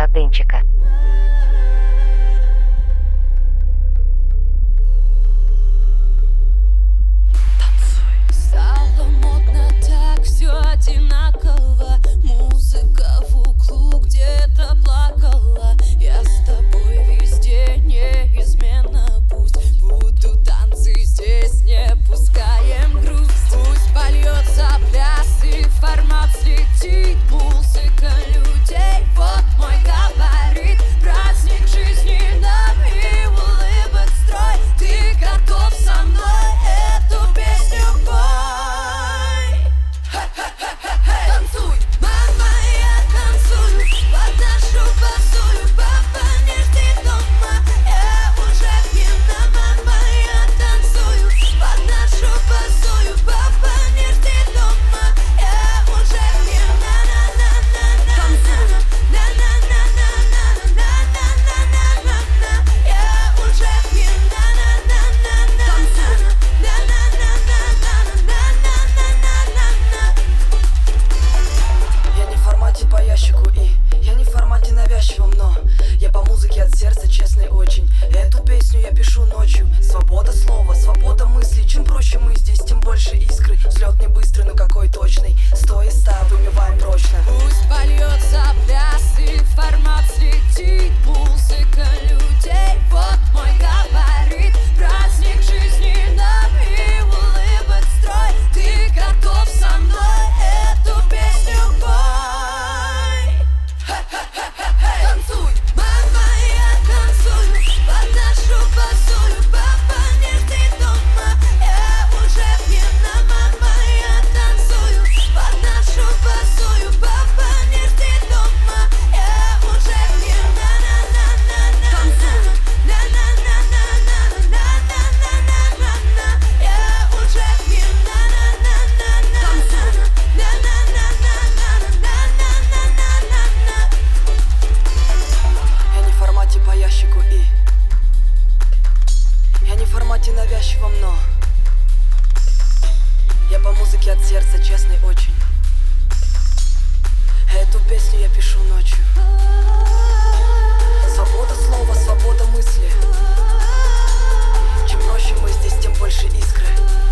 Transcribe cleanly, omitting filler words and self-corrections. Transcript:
Денчика. Стало модно так, все одинаково. Музыка в углу где-то плакала. Я с тобой везде неизменно. Пусть будут танцы здесь, не пускаем грусть. Пусть польется пляс и формат слетит. Музыка людей, вот мой габарит. Праздник жизни нам и улыбок строй. Ты готов со мной эту песню пой? Танцуй, мама, я танцую под нашу басую. Папа не жди дома, я уже пьяна. Мама, я танцую под нашу басую. Папа не жди дома, я уже пьяна. Танцуй, я уже пьяна. Танцуй, я не в формате по ящику и я не в формате навязчивом, но я по музыке от сердца, честный очень. Эту песню я пишу ночью. Свобода слова, свобода мыслей. Чем проще мы здесь, тем больше искры. Взлет не быстрый, но какой точный. 100 из 100 выбиваем прочно. пусть польется пляс и формат слетит. Музыка людей, вот мой габарит. Праздник жизни нам и улыбок строй. Ты готов со мной эту песню пой? Танцуй, мама, я танцую под нашу басую. Папа не жди дома, я уже пьяна. Мама, я танцую под нашу басую. Папа не жди дома, я уже пьяна. Танцуй, я уже пьяна. Танцуй, Я не в формате по ящику и я не в формате навязчивом, но я по музыке от сердца, честный очень. Эту песню я пишу ночью. Свобода слова, свобода мысли. Чем проще мы здесь, тем больше искры.